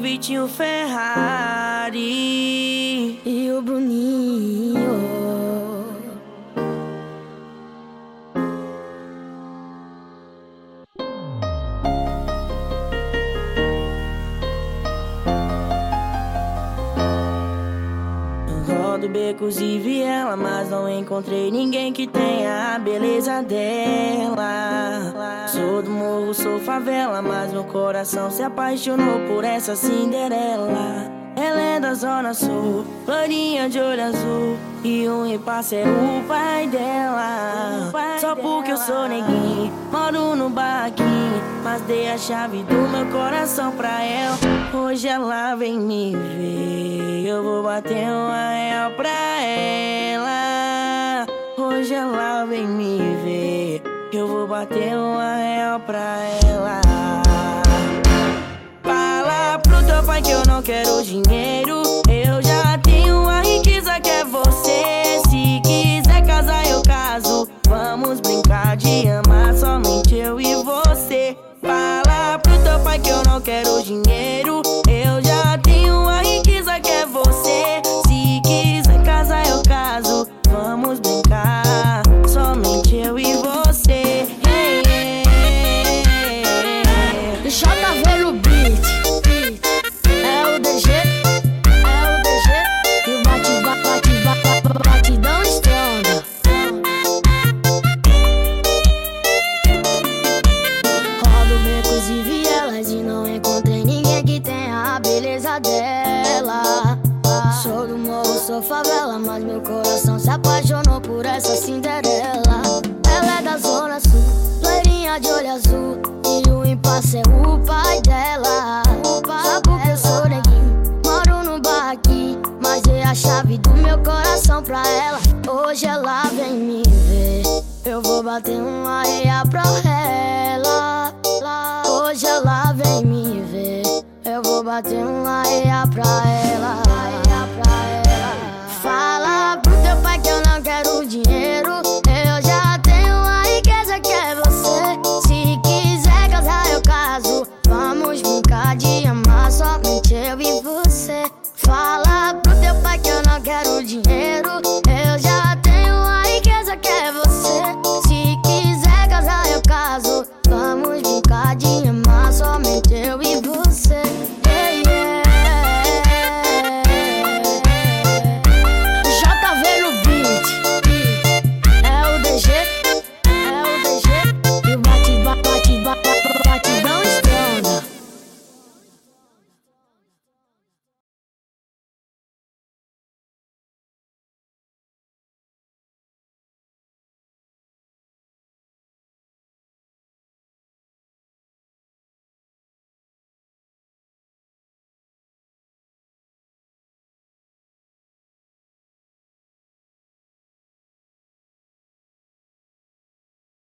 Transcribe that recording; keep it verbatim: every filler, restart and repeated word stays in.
Vitinho Ferrari e o Bruninho. Rodo becos e viela, mas não encontrei ninguém que tenha a beleza dela. Sou do morro, sou favela, mas meu coração se apaixonou por essa Cinderela. Ela é da zona sul, loirinha de olho azul, e o impasse é o pai dela. Só porque eu sou neguinho, moro no barraquinho, mas dei a chave do meu coração pra ela. Hoje ela vem me ver, eu vou bater uma real pra ela. Hoje ela vem me ver, eu vou bater uma real pra ela. Fala pro teu pai que eu não quero dinheiro, eu já tenho a riqueza que é você. Se quiser casar eu caso, vamos brincar de amar somente eu e você. Fala pro teu pai que eu não quero dinheiro, eu já tenho a riqueza que é você. Se quiser casar eu caso, vamos brincar somente eu e você. Hey, hey, hey, hey. J V no beat, é o D G, é o D G, e o bate, bate, bate, batidão estronda. Rodo becos e vielas e não encontrei ninguém que tenha a beleza dela. Sou do morro, sou favela, mas meu coração se apaixonou por essa Cinderela. Ela é da zona sul, loirinha de olho azul, e o impasse é o pai dela. Só porque eu sou neguinho, moro no barraquinho, mas dei a chave do meu coração pra ela. Hoje ela vem me ver, eu vou bater uma real pra ela. Hoje ela vem me ver, eu vou bater uma real pra ela.